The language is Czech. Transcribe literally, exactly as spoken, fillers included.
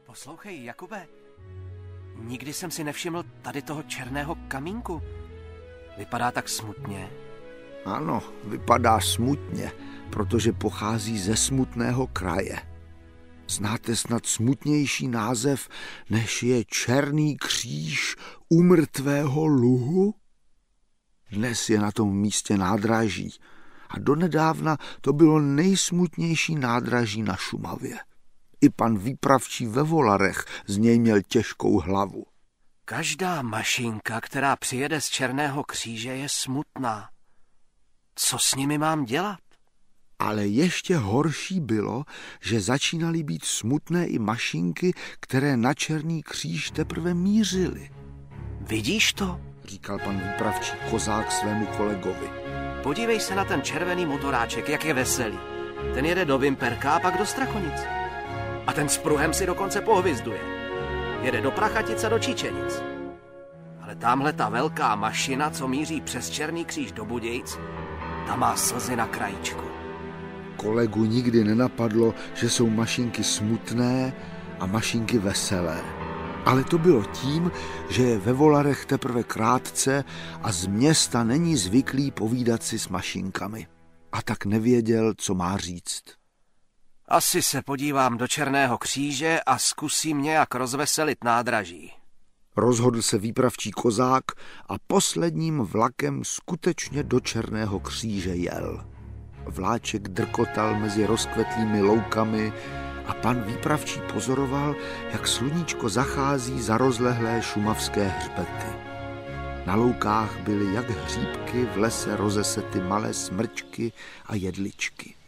Poslouchej, Jakube, nikdy jsem si nevšiml tady toho černého kamínku. Vypadá tak smutně. Ano, vypadá smutně, protože pochází ze smutného kraje. Znáte snad smutnější název, než je Černý kříž u mrtvého luhu? Dnes je na tom místě nádraží a donedávna to bylo nejsmutnější nádraží na Šumavě. I pan výpravčí ve Volarech z něj měl těžkou hlavu. Každá mašinka, která přijede z Černého kříže, je smutná. Co s nimi mám dělat? Ale ještě horší bylo, že začínaly být smutné i mašinky, které na Černý kříž teprve mířily. Vidíš to? Říkal pan výpravčí Kozák svému kolegovi. Podívej se na ten červený motoráček, jak je veselý. Ten jede do Vimperka a pak do Strachonic. A ten s pruhem si dokonce pohvizduje. Jede do Prachatice, do Číčenic. Ale tamhle ta velká mašina, co míří přes Černý kříž do Budějic, ta má slzy na krajíčku. Kolegu nikdy nenapadlo, že jsou mašinky smutné a mašinky veselé. Ale to bylo tím, že je ve Volarech teprve krátce a z města není zvyklý povídat si s mašinkami. A tak nevěděl, co má říct. Asi se podívám do Černého kříže a zkusím nějak rozveselit nádraží. Rozhodl se výpravčí Kozák a posledním vlakem skutečně do Černého kříže jel. Vláček drkotal mezi rozkvetlými loukami a pan výpravčí pozoroval, jak sluníčko zachází za rozlehlé šumavské hřbety. Na loukách byly jak hříbky, v lese rozesety malé smrčky a jedličky.